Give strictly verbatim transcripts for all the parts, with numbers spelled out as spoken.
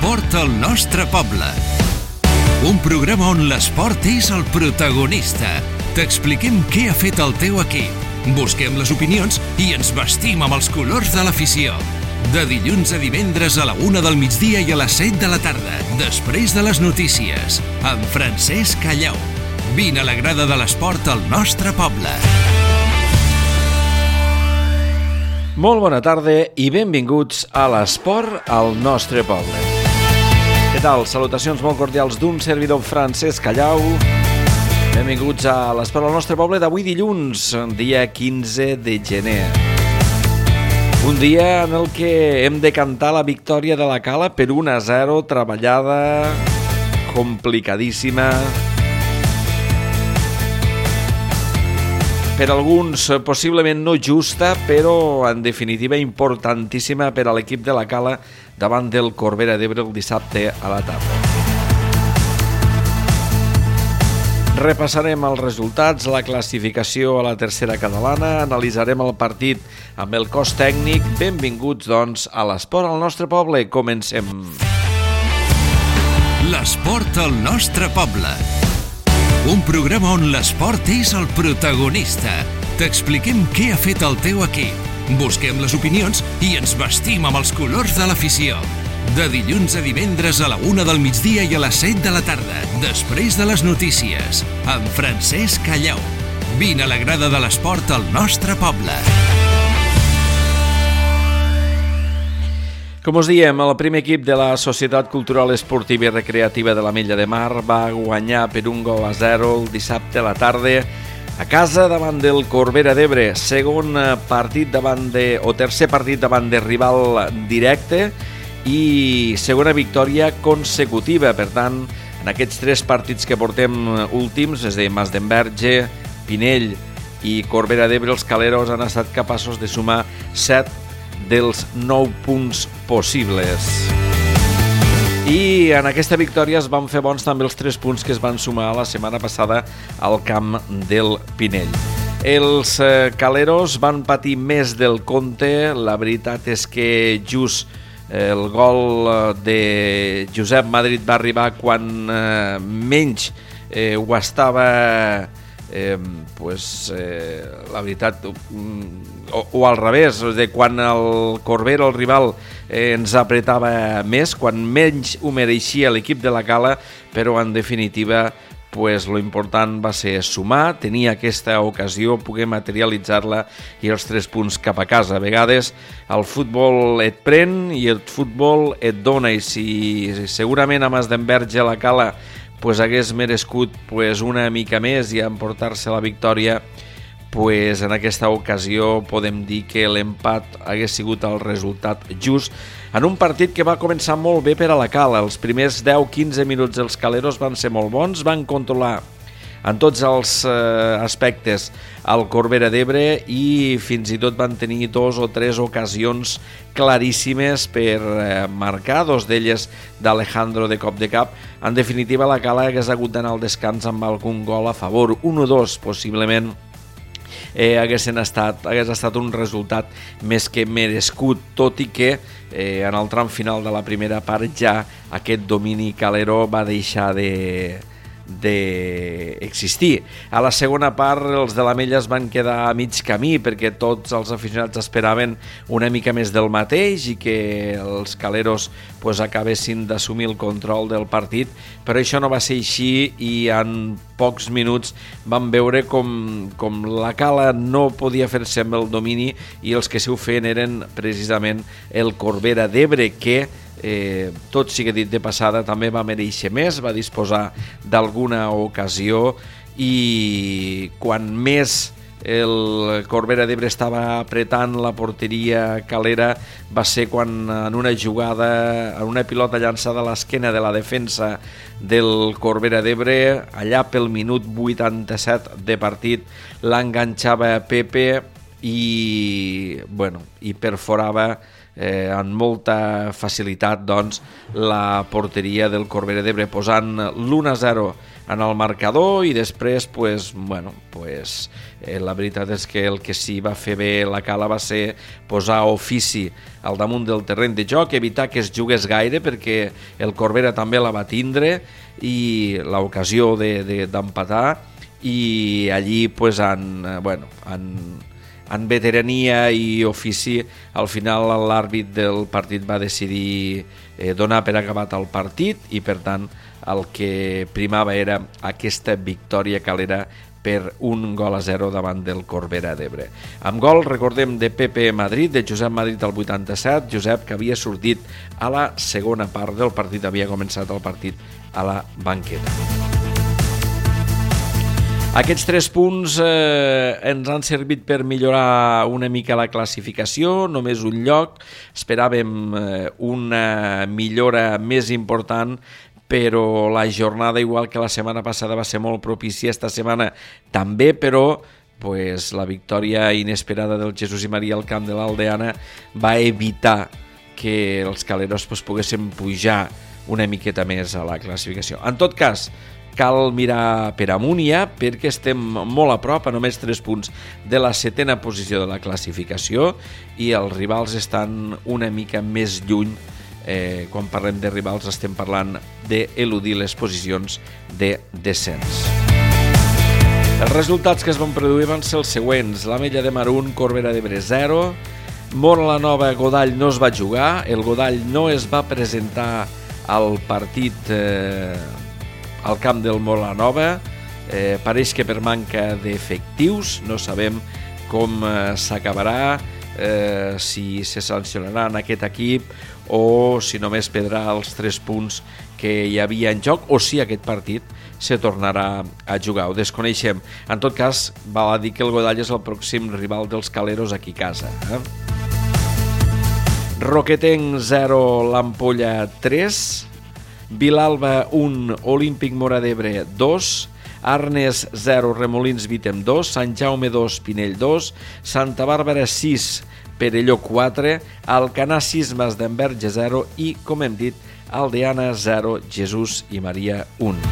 L'esport al nostre poble. Un programa on l'esport és el protagonista. T'expliquem què ha fet el teu equip. Busquem les opinions i ens vestim amb els colors de l'afició. De dilluns a divendres a la una del migdia i a les set de la tarda, després de les notícies, amb Francesc Callau. Vine a la grada de l'esport al nostre poble. Molt bona tarda i benvinguts a l'esport al nostre poble. Què tal? Salutacions molt cordials d'un servidor, Francesc Callau. Benvinguts a l'esport al nostre poble d'avui dilluns, dia quinze de gener. Un dia en el que hem de cantar la victòria de la Cala per un a zero, treballada, complicadíssima. Per alguns possiblement no justa, però en definitiva importantíssima per a l'equip de la Cala davant del Corbera d'Ebre el dissabte a la tarda. Repassarem els resultats, la classificació a la tercera catalana, analitzarem el partit amb el cos tècnic. Benvinguts, doncs, a l'esport al nostre poble. Comencem. L'esport al nostre poble. Un programa on l'esport és el protagonista. T'expliquem què ha fet el teu equip. Busquem les opinions i ens vestim amb els colors de l'afició. De dilluns a divendres a la una del migdia i a les set de la tarda, després de les notícies, amb Francesc Callau. Vine a la grada de l'esport al nostre poble. Com us diem, el primer equip de la Societat Cultural Esportiva i Recreativa de l'Ametlla de Mar va guanyar per un gol a zero el dissabte a la tarda a casa davant del Corbera d'Ebre, segon partit davant de, o tercer partit davant de rival directe i segona victòria consecutiva. Per tant, en aquests tres partits que portem últims, és a dir, Masdenverge, Pinell i Corbera d'Ebre, els caleros han estat capaços de sumar set dels nou punts possibles. I en aquesta victòria es van fer bons també els tres punts que es van sumar la setmana passada al camp del Pinell. Els eh, caleros van patir més del compte. La veritat és que just eh, el gol de Josep Madrid va arribar quan eh, menys eh, ho estava... Eh, pues, eh, la veritat, o, o al revés, de quan el Corbera, el rival, eh, ens apretava més, quan menys ho mereixia l'equip de la Cala, però en definitiva pues, lo important va ser sumar, tenir aquesta ocasió, poder materialitzar-la i els tres punts cap a casa. A vegades el futbol et pren i el futbol et dona, i si segurament a Masdenverge la Cala pues hagués merescut pues, una mica més i emportar-se la victòria, pues, en aquesta ocasió podem dir que l'empat hagués sigut el resultat just en un partit que va començar molt bé per a la Cala. Els primers deu a quinze minuts dels caleros van ser molt bons, van controlar en tots els eh, aspectes al Corbera d'Ebre i fins i tot van tenir dos o tres ocasions claríssimes per eh, marcar, dos d'elles d'Alejandro de cop de cap. En definitiva, la Cala hagués hagut d'anar al descans amb algun gol a favor, un o dos possiblement. Eh, haguessin estat, hagués estat un resultat més que merescut, tot i que eh, en el tram final de la primera part ja aquest domini calero va deixar de d'existir. A la segona part els de l'Ametlla es van quedar a mig camí perquè tots els aficionats esperaven una mica més del mateix i que els caleros pues, acabessin d'assumir el control del partit, però això no va ser així i en pocs minuts vam veure com, com la Cala no podia fer-se amb el domini i els que s'ho feien eren precisament el Corbera d'Ebre, que Eh, tot sigui dit de passada també va mereixer més, va disposar d'alguna ocasió i quan més el Corbera d'Ebre estava apretant la porteria calera va ser quan en una jugada, en una pilota llançada a l'esquena de la defensa del Corbera d'Ebre, allà pel minut vuitanta-set de partit l'enganxava Pepe i, bueno, i perforava eh, amb molta facilitat doncs, la porteria del Corbera d'Ebre, posant l'u a zero en el marcador i després, pues, bueno, pues, eh, la veritat és que el que sí va fer bé la Cala va ser posar ofici al damunt del terreny de joc, evitar que es jugués gaire perquè el Corbera també la va tindre i l'ocasió d'empatar de, de, i allí pues, en, bueno, en, en veterania i ofici al final l'àrbit del partit va decidir eh, donar per acabat el partit i per tant el que primava era aquesta victòria calera per un gol a zero davant del Corbera d'Ebre. Amb gol, recordem, de Pepe Madrid, de Josep Madrid al vuitanta-set, Josep que havia sortit a la segona part del partit, havia començat el partit a la banqueta. Aquests tres punts eh, ens han servit per millorar una mica la classificació, només un lloc, esperàvem eh, una millora més important, però la jornada, igual que la setmana passada, va ser molt propícia, esta setmana també, però pues, la victòria inesperada del Jesús i Maria al camp de l'Aldeana va evitar que els caleros pues, poguessin pujar una miqueta més a la classificació. En tot cas, cal mirar per amunt ja, perquè estem molt a prop, a només tres punts de la setena posició de la classificació, i els rivals estan una mica més lluny. Eh, quan parlem de rivals estem parlant d'eludir les posicions de descens. Els resultats que es van produir van ser els següents: l'Ametlla de Mar un, Corbera d'Ebre zero, Móra la Nova, Godall no es va jugar, el Godall no es va presentar al partit eh, al camp del Móra la Nova, eh, pareix que per manca d'efectius, no sabem com eh, s'acabarà, eh, si se sancionarà en aquest equip o si només perdrà els tres punts que hi havia en joc, o si aquest partit se tornarà a jugar. Ho desconeixem. En tot cas, val a dir que el Godall és el pròxim rival dels caleros aquí a casa. Eh? Roquetenc zero, l'Ampolla tres, Vilalba un, Olímpic Móra d'Ebre dos, Arnes zero, Remolins Vítem dos, Sant Jaume dos, Pinell dos, Santa Bàrbara sis, Perelló quatre, Alcanar sis, Mas d'Enverge zero i, com hem dit, Aldeana zero, Jesús i Maria un.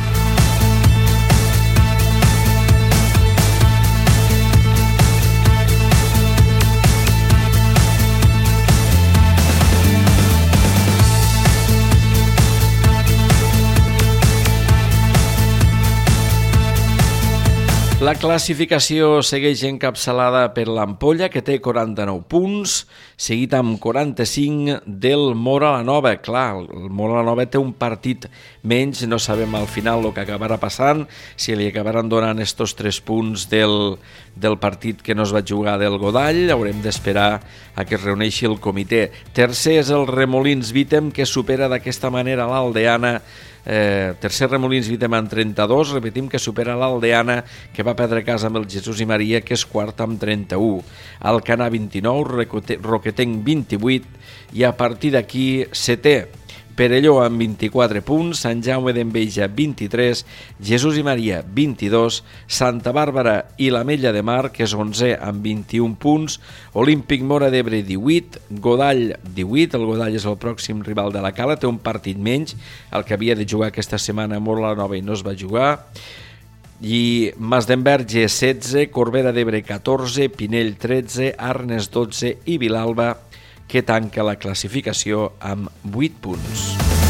La classificació segueix encapçalada per l'Ampolla, que té quaranta-nou punts, seguit amb quaranta-cinc del Móra la Nova. Clar, el Móra la Nova té un partit menys, no sabem al final el que acabarà passant, si li acabaran donant estos tres punts del, del partit que no es va jugar del Godall. Haurem d'esperar a que es reuneixi el comitè. Tercer és el Remolins Vítem, que supera d'aquesta manera l'Aldeana. Eh, tercer Remolins Vítem amb trenta-dos, repetim que supera l'Aldeana, que va perdre casa amb el Jesús i Maria, que és quart amb trenta-u. Alcanar vint-i-nou, Roquetenc vint-i-vuit, i a partir d'aquí setè Perelló amb vint-i-quatre punts, Sant Jaume d'Enveja vint-i-tres, Jesús i Maria vint-i-dos, Santa Bàrbara i l'Ametlla de Mar, que és onzè amb vint-i-un punts, Olímpic Móra d'Ebre divuit, Godall divuit, el Godall és el pròxim rival de la Cala, té un partit menys, el que havia de jugar aquesta setmana a Móra la Nova i no es va jugar, i Mas d'Enverge setze, Corbera d'Ebre catorze, Pinell tretze, Arnes dotze i Vilalba, que tanca la classificació amb vuit punts.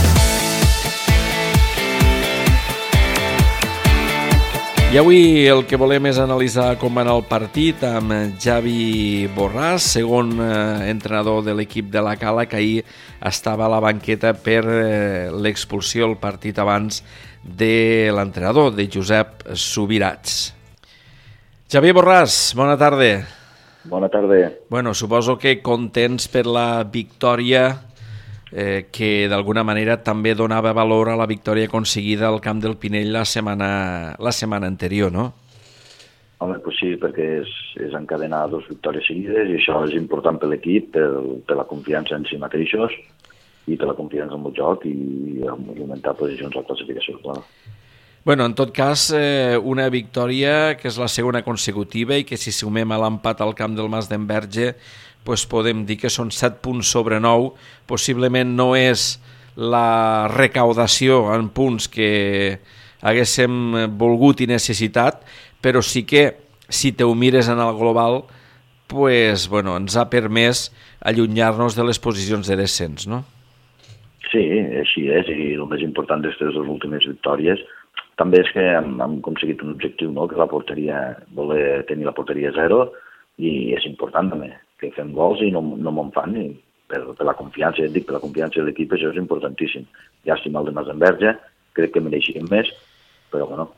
I avui el que volem és analitzar com va anar el partit amb Javi Borràs, segon eh, entrenador de l'equip de la Cala, que ahir estava a la banqueta per eh, l'expulsió al partit abans de l'entrenador, de Josep Subirats. Javi Borràs, bona tarda. Bona tarda. Bueno, suposo que contents per la victòria eh, que d'alguna manera també donava valor a la victòria aconseguida al camp del Pinell la setmana, la setmana anterior, no? Home, pues sí, perquè és, és encadenar dues victòries seguides i això és important per l'equip, per, per la confiança en si mateixos i per la confiança en el joc i augmentar posicions a la classificació, clar. Bueno, en tot cas, eh, una victòria que és la segona consecutiva i que si sumem a l'empat al camp del Mas d'Enverge pues podem dir que són set punts sobre nou. Possiblement no és la recaudació en punts que haguéssim volgut i necessitat, però sí que si te ho mires en el global pues, bueno, ens ha permès allunyar-nos de les posicions de descens, no? Sí, així és, i el més important d'aquestes dues últimes victòries també és que hem, hem aconseguit un objectiu, no?, que la porteria, voler tenir la porteria zero, i és important també, que fem gols i no, no me'n fan, i per, per la confiança, ja et dic, per la confiança de l'equip això és importantíssim. Llàstima el de Mas-Enverge, crec que mereixíem més, però bueno.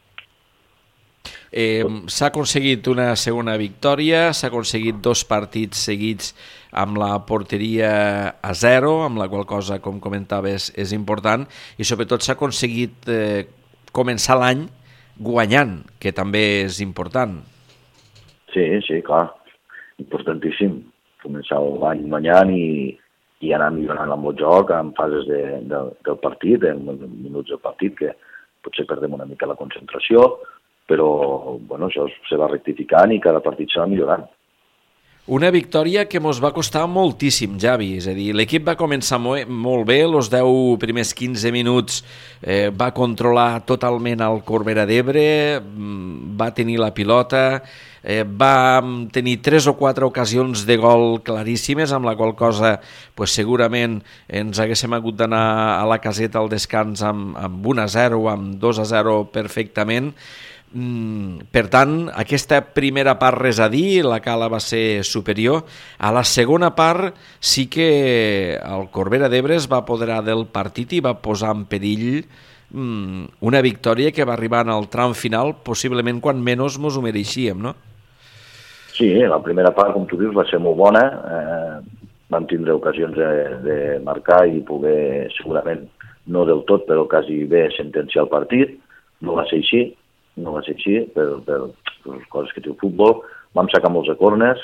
Eh, s'ha aconseguit una segona victòria, s'ha aconseguit dos partits seguits amb la porteria a zero, amb la qual cosa, com comentaves, és important, i sobretot s'ha aconseguit eh, començar l'any guanyant, que també és important. Sí, sí, clar, importantíssim. Començar l'any guanyant i, i anar millorant amb el joc, en fases de, de, del partit, en minuts del partit, que potser perdem una mica la concentració, però bueno, això se va rectificant i cada partit se va millorant. Una victòria que mos va costar moltíssim, Javi, és a dir, l'equip va començar molt, molt bé, els deu primers quinze minuts eh, va controlar totalment el Corbera d'Ebre, va tenir la pilota, eh, va tenir tres o quatre ocasions de gol claríssimes, amb la qual cosa pues, segurament ens haguéssim hagut d'anar a la caseta al descans amb, amb un a zero o amb dos a zero perfectament. Mm, per tant, aquesta primera part res a dir, la Cala va ser superior. A la segona part sí que el Corbera d'Ebre es va apoderar del partit i va posar en perill mm, una victòria que va arribar en el tram final, possiblement quan menys mos ho mereixíem, no? Sí, la primera part, com tu dius, va ser molt bona. Eh, vam tindre ocasions de, de marcar i poder, segurament, no del tot, però quasi bé sentenciar el partit. No va ser així. no va ser així, per, per, per les coses que té el futbol. Vam sacar molts de corners,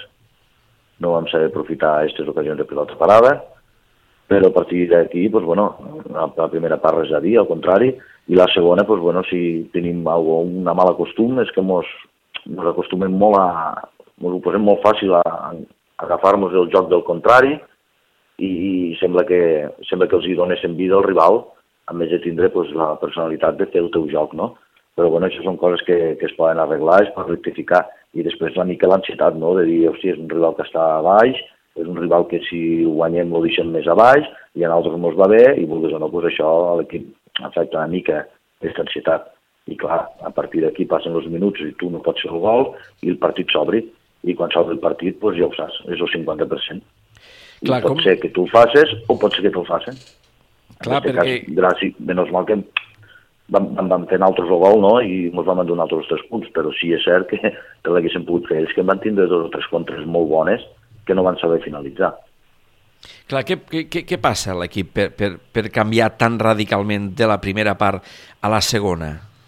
no vam saber aprofitar aquestes ocasions de pilota parada, però a partir d'aquí, pues, bueno, la, la primera part res a dir, al contrari, i la segona, pues, bueno, si tenim una mala costum, és que mos, mos acostumem molt a... mos ho posem molt fàcil a, a agafar-nos el joc del contrari i, i sembla, que, sembla que els hi donessin vida al rival, a més de tindre pues, la personalitat de fer el teu joc, no? Però bueno, això són coses que, que es poden arreglar, es pot rectificar, i després una mica l'ansietat, no?, de dir, hòstia, és un rival que està a baix, és un rival que si guanyem lo deixem més a baix, i a nosaltres mos va bé, i vulguis o no, pues això a l'equip afecta una mica aquesta ansietat. I clar, a partir d'aquí passen els minuts i tu no pots fer el gol, i el partit s'obri, i quan s'obri el partit, pues ja ho saps, és el cinquanta per cent. I clar, pot com... ser que tu el facis, o pot ser que tu el facin. Clar, en perquè... cas, gràcies, menys mal que vam, vam fer nosaltres el gol, no?, i ens vam endur nosaltres els tres punts, però sí és cert que, que l'haguéssim pogut fer ells, que van tindre dos o tres contres molt bones que no van saber finalitzar. Clar, què, què, què passa a l'equip per, per, per canviar tan radicalment de la primera part a la segona?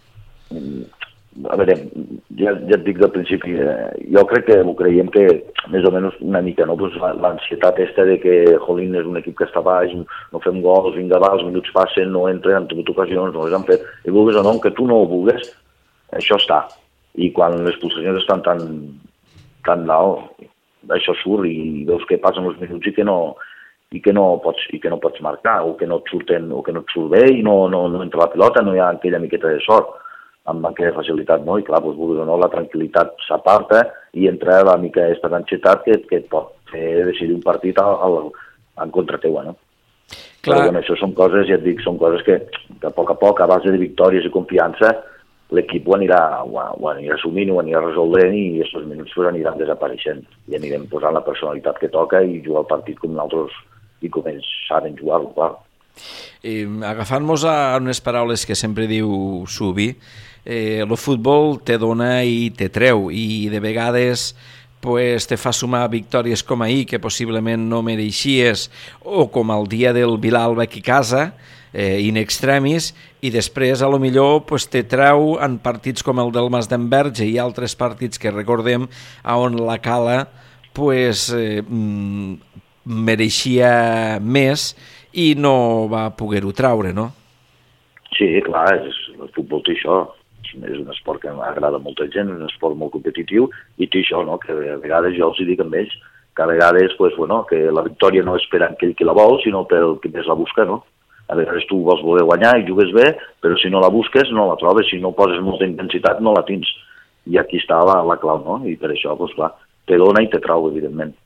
A veure, ja, ja et dic del principi, eh, jo crec que ho creiem que més o menys una mica, no? Pues l'ansietat aquesta de que, jolín, és un equip que està baix, no fem gols, vinga va, els minuts passen, no entren, han tingut ocasions, no les han fet, i vulguis o no, que tu no ho vulguis, això està. I quan les pulsacions estan tan, tan dalt, això surt i veus que passen els minuts i que no, i que no pots, i que no pots marcar, o que no et surten, o que no et surt bé i no, no, no entra la pilota, no hi ha aquella miqueta de sort, amb aquella facilitat, no? I clar, doncs, vulguis o no, la tranquil·litat s'aparta i entra la mica aquesta ansietat que, que et pot fer decidir un partit al, al, en contra teua, no? Clar. Però bueno, això són coses, ja et dic, són coses que, que a poc a poc, a base de victòries i confiança, l'equip ho anirà, ho, ho anirà assumint, ho anirà resolent i aquests minuts pues, aniran desapareixent i anirem posant la personalitat que toca i jugar el partit com nosaltres i com ells saben jugar-lo, clar. Eh, agafant-nos a unes paraules que sempre diu Subi, eh, el futbol te dona i te treu i de vegades pues, te fa sumar victòries com ahir que possiblement no mereixies o com el dia del Vilalba aquí a casa, eh, in extremis, i després a lo millor pues, te treu en partits com el del Mas d'Enverge i altres partits que recordem on la Cala pues, eh, mereixia més i no va poder-ho traure, no? Sí, clar, és, el futbol té això, és un esport que agrada a molta gent, és un esport molt competitiu, i té això, no? Que a vegades jo els dic amb ells, que a vegades, pues, bueno, que la victòria no és per aquell que la vol, sinó per el que més la busca, no? A vegades tu vols voler guanyar i jugues bé, però si no la busques no la trobes, si no poses molta intensitat no la tens. I aquí està la, la clau, no? I per això, pues, clar, te dona i te trau, evidentment.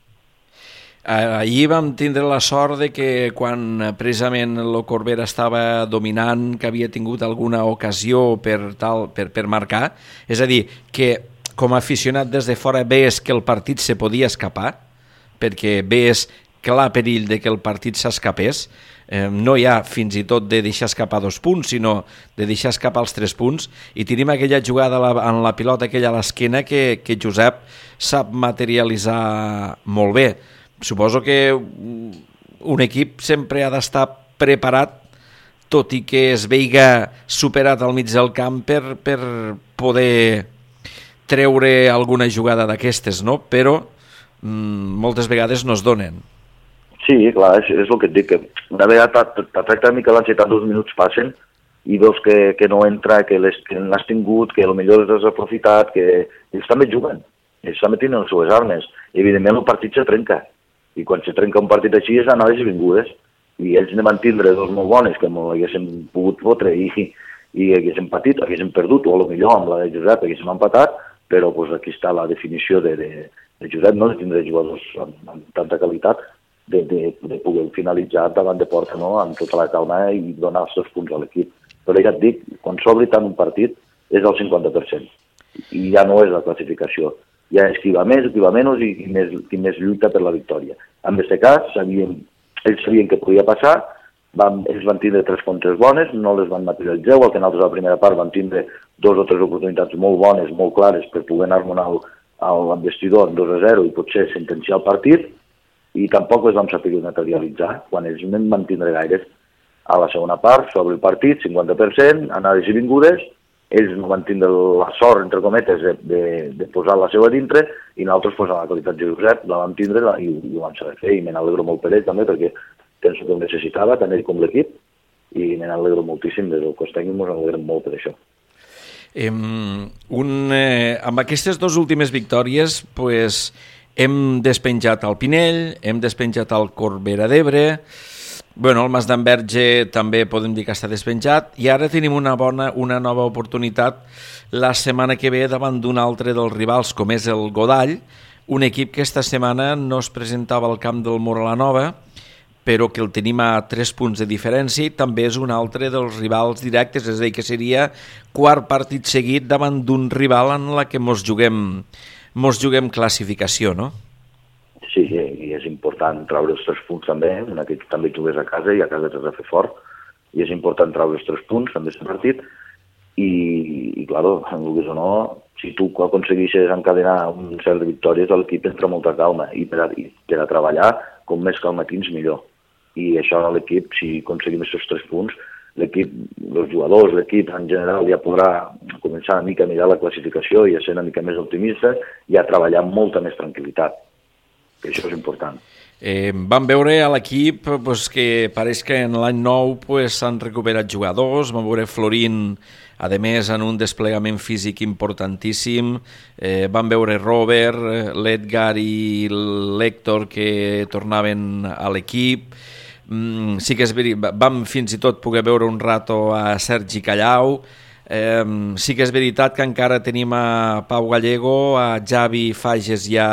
Ahir vam tindre la sort de que quan precisament el Corbera estava dominant, que havia tingut alguna ocasió per, tal, per, per marcar, és a dir, que com a aficionat des de fora veies que el partit se podia escapar, perquè veies clar perill de que el partit s'escapés, eh, no hi ha fins i tot de deixar escapar dos punts, sinó de deixar escapar els tres punts, i tenim aquella jugada la, en la pilota aquella a l'esquena que, que Josep sap materialitzar molt bé. Suposo que un equip sempre ha d'estar preparat, tot i que es veiga superat al mig del camp per, per poder treure alguna jugada d'aquestes, no? Però mm, moltes vegades no es donen. Sí, clar, és, és el que et dic, que una vegada t'atracta una mica l'ansietat, dos minuts passen i veus que, que no entra, que l'has tingut, que potser les has aprofitat, que ells també juguen, ells també tenen les seves armes, i evidentment el partit se trenca. I quan se trenca un partit així és anades i vingudes, i ells ne van tindre dos molt bones que m'ho haguéssim pogut fotre i, i haguéssim patit, haguéssim perdut, o potser amb la de Josep haguéssim empatat, però pues, aquí està la definició de, de, de Josep, no? De tindre jugadors amb, amb tanta qualitat, de, de, de poder finalitzar davant de porta, no? Amb tota la calma i donar els seus punts a l'equip. Però ja et dic, quan s'obri tant un partit és el cinquanta per cent, i ja no és la classificació. Ja és qui va més, qui va menys i qui més, qui més lluita per la victòria. En aquest cas, sabien, ells sabien que podia passar, van, ells van tindre tres contres bones, no les van materialitzar, igual que nosaltres a la primera part van tindre dos o tres oportunitats molt bones, molt clares, per poder anar-nos al, al vestidor dos a zero i potser sentenciar el partit, i tampoc les vam saber materialitzar, quan ells no en van tindre gaires. A la segona part, sobre el partit, cinquanta per cent, anades i vingudes, ells no van tindre la sort, entre cometes, de, de, de posar la seva dintre, i nosaltres, pues, a la qualitat de Josep, la vam tindre i, i ho vam saber fer, i me n'alegro molt per ell també, perquè penso que ho necessitava, tant ell com l'equip, i me n'alegro moltíssim, des del cos tècnic ens alegrem molt per això. Eh, un, eh, amb aquestes dues últimes victòries, pues, hem despenjat el Pinell, hem despenjat el Corbera d'Ebre, bueno, el Mas d'Enverge també podem dir que està despenjat, i ara tenim una bona, una nova oportunitat la setmana que ve davant d'un altre dels rivals, com és el Godall, un equip que esta setmana no es presentava al camp del Mora-la-Nova, però que el tenim a tres punts de diferència, i també és un altre dels rivals directes, és a dir, que seria quart partit seguit davant d'un rival en la que mos juguem, mos juguem classificació, no? Sí, i és important treure els tres punts també, una que també jugues a casa i a casa t'has de fer fort, i és important treure els tres punts també aquest partit, i, i clar, vulguis o no, si tu aconsegueixes encadenar un cert de victòries, l'equip entra molta calma, i per a, i per a treballar, com més calma tens, millor. I això a l'equip, si aconseguim aquests tres punts, l'equip, els jugadors, l'equip en general ja podrà començar una mica a mirar la classificació i a ser una mica més optimista i a treballar amb molta més tranquil·litat. Que això és important. Eh, vam veure a l'equip pues, que pareix que en l'any nou pues, s'han recuperat jugadors, vam veure Florín, a més, en un desplegament físic importantíssim, eh, vam veure Robert, l'Edgar i l'Héctor que tornaven a l'equip, mm, sí que és veritat, vam fins i tot poder veure un rato a Sergi Callau, eh, sí que és veritat que encara tenim a Pau Gallego, a Javi Fages i a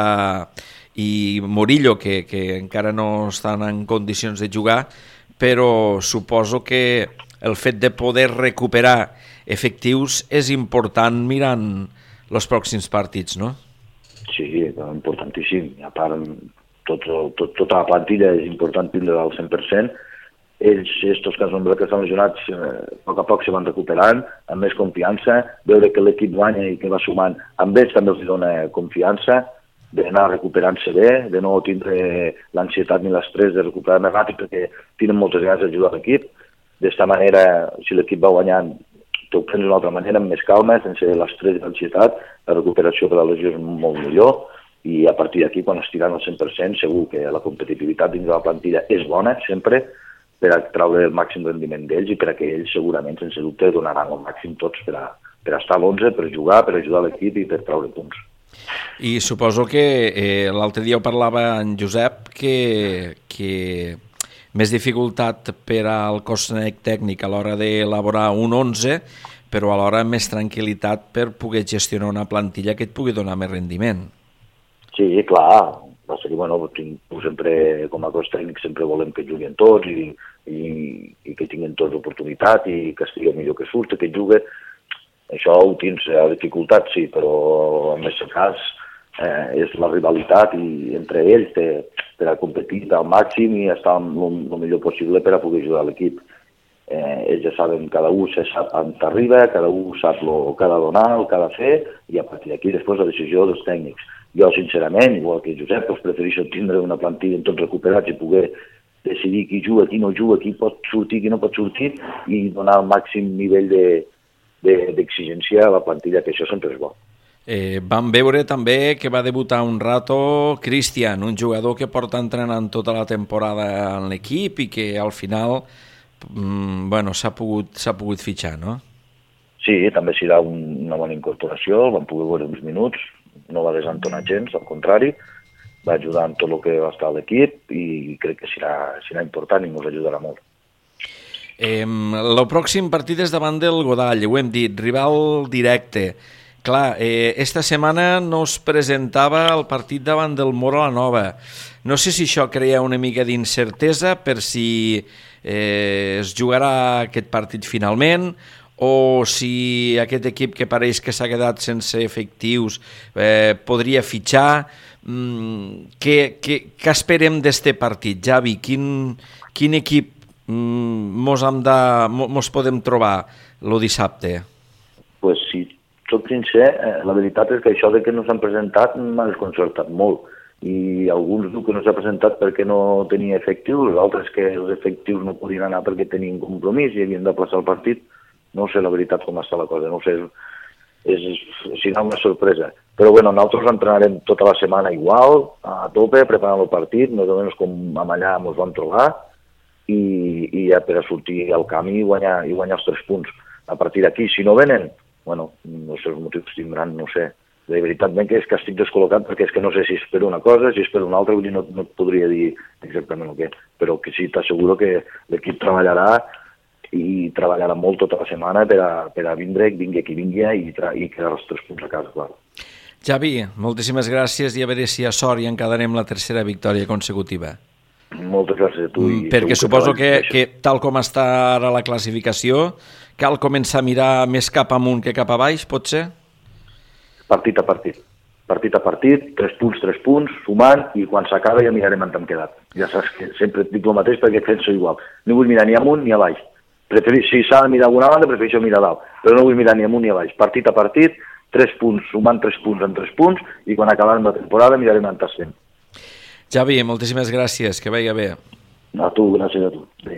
i Morillo, que, que encara no estan en condicions de jugar, però suposo que el fet de poder recuperar efectius és important mirant els pròxims partits, no? Sí, importantíssim. A part, tot, tot, tota la plantilla és important tindre al cent per cent. Ells, estos que són que estan lesionats, a poc a poc se van recuperant, amb més confiança, veure que l'equip guanya i que va sumant, amb ells també els dona confiança, d'anar recuperant-se bé, de no tindre l'ansietat ni l'estrès de recuperar més ràpid, perquè tenen moltes ganes d'ajudar l'equip. D'esta manera, si l'equip va guanyant, t'ho prens d'una altra manera, amb més calma, sense l'estrès i l'ansietat, la recuperació per la lesió és molt millor, i a partir d'aquí, quan estiran al cent per cent, segur que la competitivitat dins de la plantilla és bona, sempre, per a treure el màxim rendiment d'ells i per a que ells segurament, sense dubte, donaran el màxim tots per a, per a estar a l'onze, per jugar, per ajudar l'equip i per treure punts. I suposo que eh, l'altre dia ho parlava en Josep, que, que més dificultat per al cos tècnic a l'hora d'elaborar un onze, però alhora més tranquil·litat per poder gestionar una plantilla que et pugui donar més rendiment. Sí, clar. Va ser que, bueno, sempre, com a cos tècnic, sempre volem que juguin tots i, i, i que tinguin tots oportunitat i que estigui millor que surt, que jugui. Això ho tens a dificultat, sí, però en aquest cas eh, és la rivalitat i entre ells te, per a competir al màxim i estar el millor possible per a poder ajudar l'equip. Eh, ells ja saben, cada un se sap on arriba, cada un sap el que ha de donar, el que ha de fer, i a partir d'aquí després la decisió dels tècnics. Jo, sincerament, igual que Josep, doncs prefereixo tindre una plantilla en tots recuperats i poder decidir qui juga, qui no juga, qui pot sortir, qui no pot sortir, i donar el màxim nivell d'exigència a la plantilla, que això sempre és bo. Eh, vam veure també que va debutar un rato Cristian, un jugador que porta entrenant tota la temporada en l'equip i que al final mm, bueno, s'ha pogut, s'ha pogut fitxar, no? Sí, també serà un, una bona incorporació, el vam poder veure uns minuts, no va desentonar gens, al contrari, va ajudar en tot el que va estar a l'equip i crec que serà, serà important i ens ajudarà molt. Eh, el pròxim partit és davant del Godall, ho hem dit, rival directe. Clar, eh, esta setmana no es presentava el partit davant del Mora la Nova. No sé si això crea una mica d'incertesa per si eh, es jugarà aquest partit finalment o si aquest equip que pareix que s'ha quedat sense efectius eh, podria fitxar. Mm, què, què, què esperem d'este partit, Javi? Quin, quin equip mm, mos, hem de, mos podem trobar el dissabte? Pues si soc sincer, eh, la veritat és que això de que no s'han presentat m'ha desconcertat molt. I alguns diuen que no s'ha presentat perquè no tenia efectius, altres que els efectius no podien anar perquè tenien compromís i havien de plaçar el partit. No sé la veritat com està la cosa, no sé, és, és, serà una sorpresa. Però bueno, nosaltres entrenarem tota la setmana igual, a tope, preparant el partit, més o menys com amb allà ens vam trobar, i, i ja per a sortir al camp i guanyar, i guanyar els tres punts. A partir d'aquí, si no venen, bueno, no sé els motius que tindran, no sé. De veritat, ben que és que estic descol·locat perquè és que no sé si espero una cosa, si espero una altra, vull dir, no, no et podria dir exactament el que, però que sí, t'asseguro que l'equip treballarà i treballarà molt tota la setmana per a, per a vindre, vingui qui vingui i, tra i quedar els tres punts a casa, clar. Javi, moltíssimes gràcies i a veure si hi ha sort i encadarem la tercera victòria consecutiva. Moltes gràcies a tu. I perquè suposo que, que tal com està ara la classificació, cal començar a mirar més cap amunt que cap a baix, pot ser? Partit a partit. Partit a partit, tres punts, tres punts, sumant, i quan s'acaba ja mirarem on hem quedat. Ja saps que sempre et dic el mateix perquè penso igual. No vull mirar ni amunt ni a baix. Preferir, si s'ha de mirar alguna banda, prefereixo mirar dalt, però no vull mirar ni amunt ni a baix. Partit a partit, tres punts, sumant tres punts en tres punts, i quan acabem la temporada mirarem on estem. Javi, moltíssimes gràcies, que vagi bé. A tu, gràcies a tu. Bé.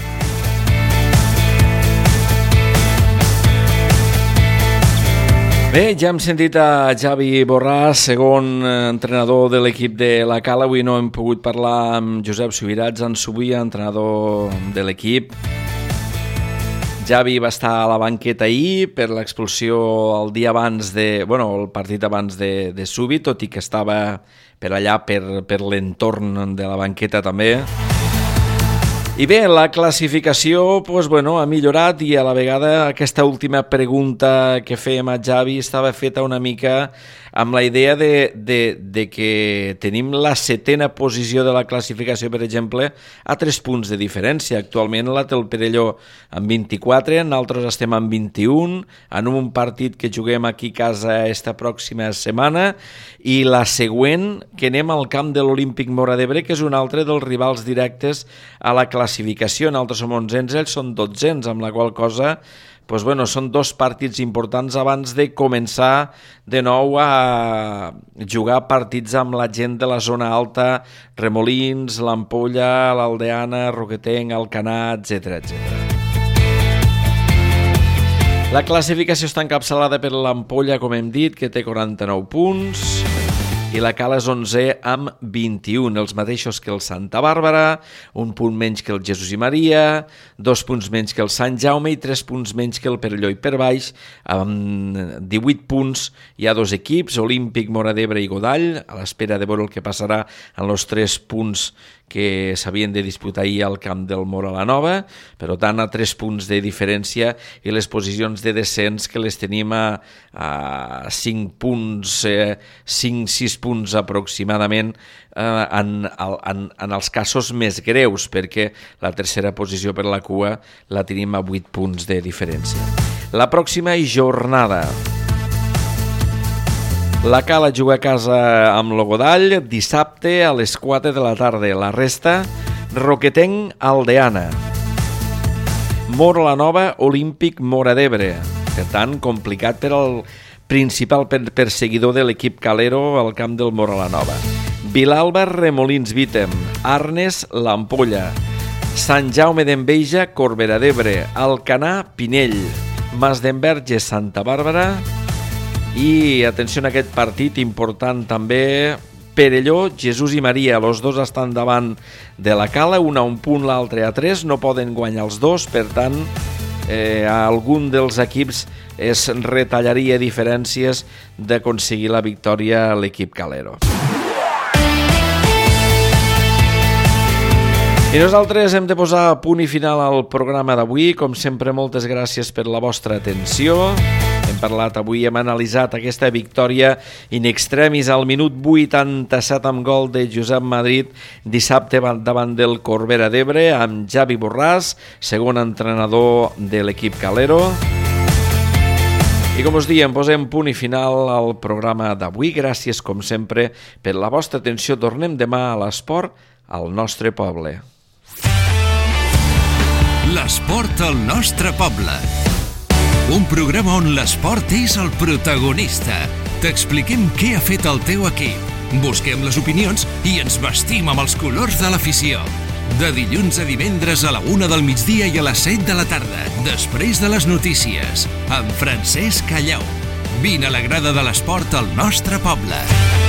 Bé, ja hem sentit a Javi Borràs, segon entrenador de l'equip de la Cala. Avui no hem pogut parlar amb Josep Subirats, en Subia, entrenador de l'equip. Javi va estar a la banqueta ahir per l'expulsió el dia abans de... Bueno, el partit abans de, de Subi, tot i que estava per allà, per, per l'entorn de la banqueta també. I bé, la classificació pues, bueno, ha millorat i a la vegada aquesta última pregunta que fèiem a Javi estava feta una mica amb la idea de, de, de que tenim la setena posició de la classificació, per exemple, a tres punts de diferència. Actualment la té el Perelló amb vint-i-quatre, nosaltres estem amb vint-i-un, en un partit que juguem aquí a casa esta pròxima setmana, i la següent, que anem al camp de l'Olímpic Móra d'Ebre, que és un altre dels rivals directes a la classificació. Nosaltres som onzens, ells són dotzens, amb la qual cosa pues bueno, són dos partits importants abans de començar de nou a jugar partits amb la gent de la zona alta, Remolins, l'Ampolla, l'Aldeana, Roquetenc, Alcanar, etcètera, etcètera. La classificació està encapçalada per l'Ampolla, com hem dit, que té quaranta-nou punts, i la Cala és onzè amb vint-i-un, els mateixos que el Santa Bàrbara, un punt menys que el Jesús i Maria, dos punts menys que el Sant Jaume i tres punts menys que el Perelló i per baix. Amb divuit punts hi ha dos equips, Olímpic, Móra d'Ebre i Godall, a l'espera de veure el que passarà en els tres punts que s'havien de disputar ahir al camp del Móra la Nova, per tant a tres punts de diferència, i les posicions de descens que les tenim a, a cinc punts, eh, cinc sis punts aproximadament, eh, en, en, en els casos més greus, perquè la tercera posició per la cua la tenim a vuit punts de diferència. La pròxima jornada, la Cala juga a casa amb el Godall dissabte a les quatre de la tarda. La resta, Roquetenc, Aldeana. Móra la Nova, Olímpic, Móra d'Ebre. Per tant, complicat per al principal perseguidor de l'equip calero al camp del Móra la Nova. Vilalba, Remolins, Vítem. Arnes, l'Ampolla. Sant Jaume d'Enveja, Corbera d'Ebre. Alcanar, Pinell. Mas d'Enverge, Santa Bàrbara. I atenció en aquest partit important també, Perelló, Jesús i Maria, els dos estan davant de la Cala, un a un punt, l'altre a tres, no poden guanyar els dos, per tant, eh, a algun dels equips es retallaria diferències d'aconseguir la victòria a l'equip calero. I nosaltres hem de posar punt i final al programa d'avui. Com sempre, moltes gràcies per la vostra atenció. Hem parlat avui, hem analitzat aquesta victòria in extremis al minut vuitanta-set amb gol de Josep Madrid dissabte davant del Corbera d'Ebre, amb Javi Borràs, segon entrenador de l'equip calero. I com us diem, posem punt i final al programa d'avui. Gràcies, com sempre, per la vostra atenció. Tornem demà a l'esport al nostre poble. L'esport al nostre poble. Un programa on l'esport és el protagonista. T'expliquem què ha fet el teu equip. Busquem les opinions i ens vestim amb els colors de l'afició. De dilluns a divendres a la una del migdia i a les set de la tarda, després de les notícies, amb Francesc Callau. Vine a la grada de l'esport al nostre poble.